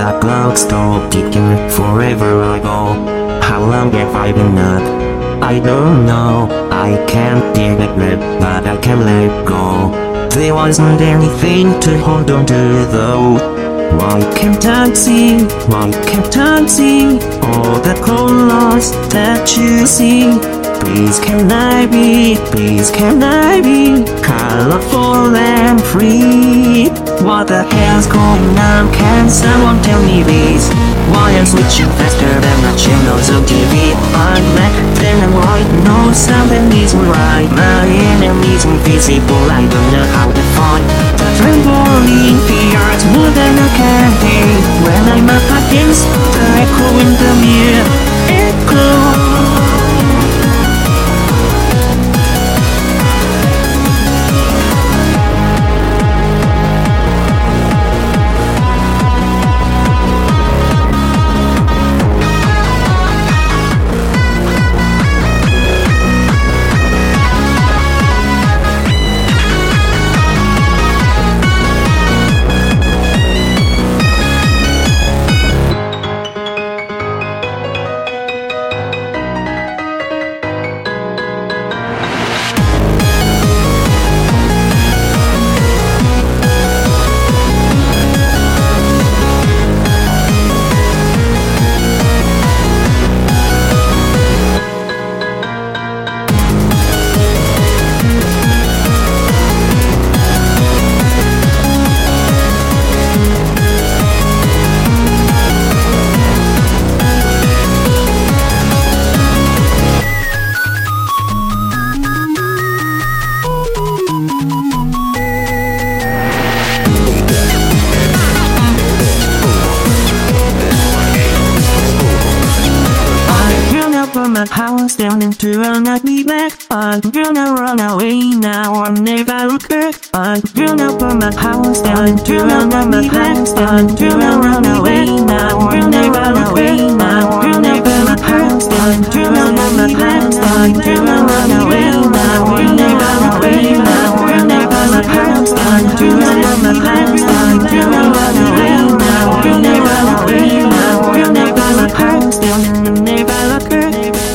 The clock stopped ticking, forever ago. How long have I been up? I don't know. I can't take a grip, but I can't let go. There wasn't anything to hold on to though. Why can't I see? Why can't I see all the colors that you see? Please can I be? Please can I be colorful and free? What the hell's going on? Can someone tell me this? Why I'm switching faster than the channels on TV? I'm black, then I'm white. No, something isn't right. My enemies invisible. I don't know how to fight. The trembling fear is more than I can take. When I'm up against the echo in the mirror, echo. My house down into a nightly black. I'm gonna run away now, I'll never look back. I'm gonna put my house down into a nightly black. I'm gonna run away now, I'll never look back. I'm gonna put my house down into a nightly black. I'm gonna run away now, I'll never look back. I'm gonna put my house down into a nightly black. I'm gonna run away now, I'll never look back. I'm gonna put my house down and never look back.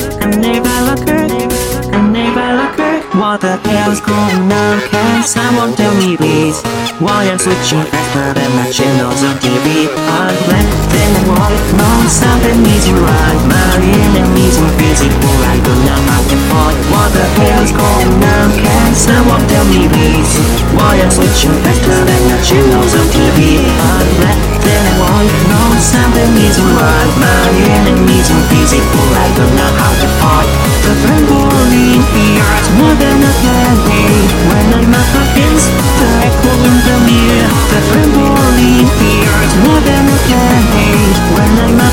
What the hell's going on? Can someone tell me please? Why I'm switching faster than my channels on TV? I'm black, then I'm white. No, something isn't right. My enemies invisible. I don't know how to fight. What the hell's going on? Can someone tell me please? Why I'm switching faster than my channels on TV? I'm black, then I'm white. No, something isn't right. My enemies invisible. I don't know how to fight. The trembling fear is more than I can take. When I'm up against the echo in the mirror, the trembling fear is more than I can take. When I'm